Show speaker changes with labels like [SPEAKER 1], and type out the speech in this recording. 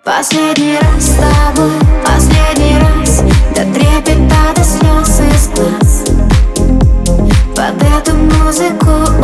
[SPEAKER 1] Последний раз с тобой, последний раз, до трепета, до слез из глаз. Под эту музыку